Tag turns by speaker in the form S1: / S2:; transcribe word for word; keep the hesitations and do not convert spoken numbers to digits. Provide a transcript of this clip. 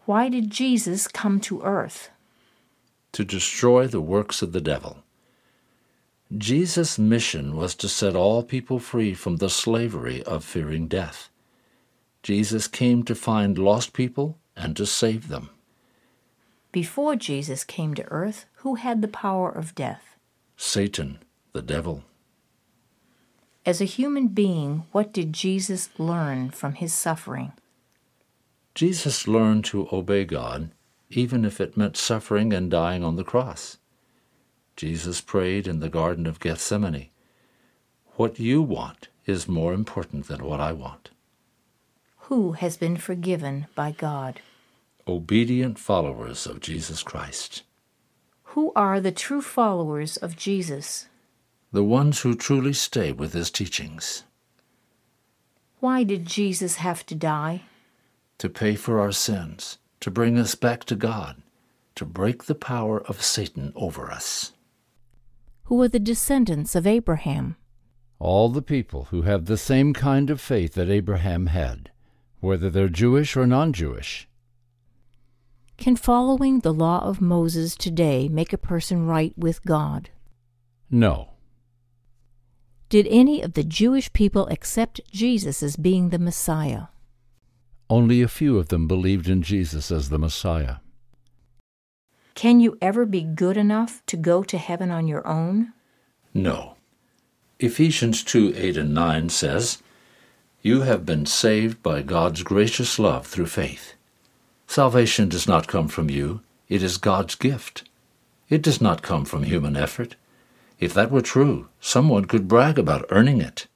S1: Why did Jesus come to earth?
S2: To destroy the works of the devil. Jesus' mission was to set all people free from the slavery of fearing death. Jesus came to find lost people and to save them.
S1: Before Jesus came to earth, who had the power of death?
S2: Satan, the devil.
S1: As a human being, what did Jesus learn from his suffering?
S2: Jesus learned to obey God, even if it meant suffering and dying on the cross. Jesus prayed in the Garden of Gethsemane, "What you want is more important than what I want."
S1: Who has been forgiven by God?
S2: Obedient followers of Jesus Christ.
S1: Who are the true followers of Jesus?
S2: The ones who truly stay with his teachings.
S1: Why did Jesus have to die?
S2: To pay for our sins, to bring us back to God, to break the power of Satan over us.
S1: Who are the descendants of Abraham?
S3: All the people who have the same kind of faith that Abraham had, whether they're Jewish or non-Jewish.
S1: Can following the law of Moses today make a person right with God?
S3: No.
S1: Did any of the Jewish people accept Jesus as being the Messiah?
S3: Only a few of them believed in Jesus as the Messiah.
S1: Can you ever be good enough to go to heaven on your own?
S2: No. Ephesians two, eight and nine says, "You have been saved by God's gracious love through faith. Salvation does not come from you. It is God's gift. It does not come from human effort. If that were true, someone could brag about earning it.